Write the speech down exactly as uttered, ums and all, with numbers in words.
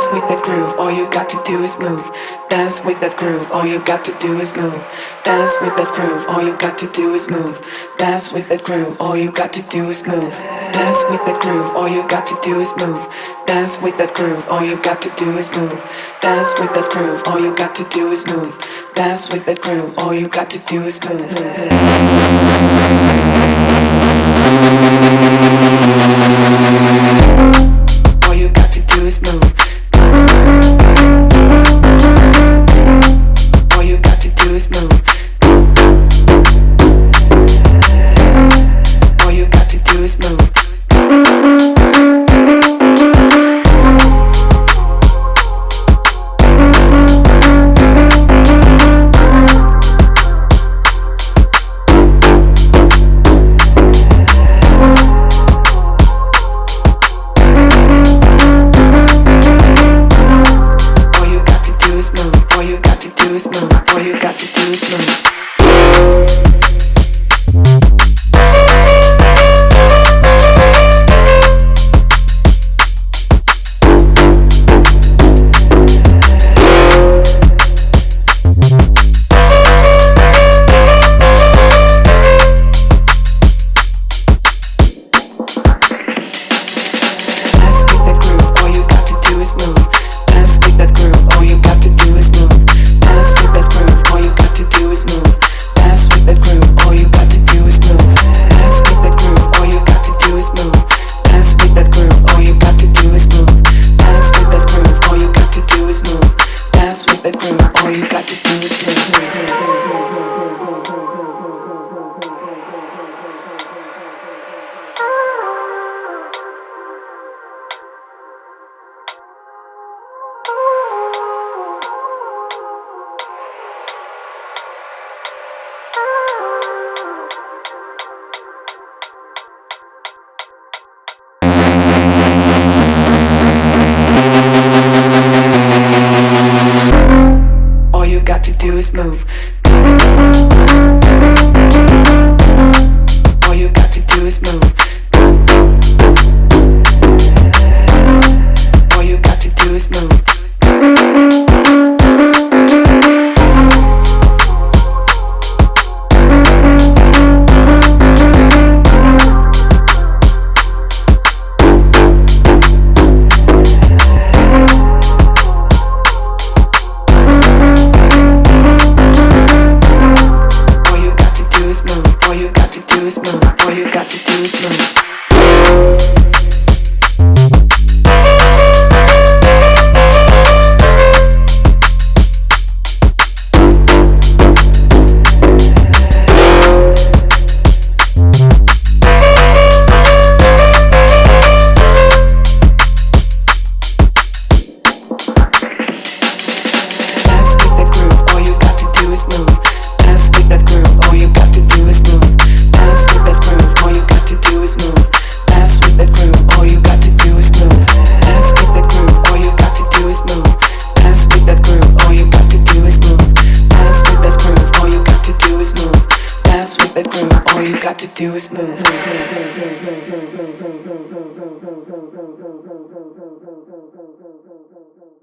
Dance with that groove, all you got to do is move. Dance with that groove, all you got to do is move. Dance with that groove, all you got to do is move. Dance with that groove, all you got to do is move. Dance with that groove, all you got to do is move. Dance with that groove, all you got to do is move. Dance with that groove, all you got to do is move. Dance with that groove, all you got to do is move. All you got to do is move. All you got to do is move. All you got to do is move. Is move. All you got to do is move. All you got to do is move. All you got to do is move. Dance with that groove, all you got to do is move. Dance with that groove, all you got to do is move. Dance with that groove, all you got to do is move. Dance with that groove, all you got to do is move. Dance with that groove, all you got to do is move. Dance with that groove, all you got to do is move. Dance with that groove, all you got to do is move. Dance with that groove, all you got to do is move.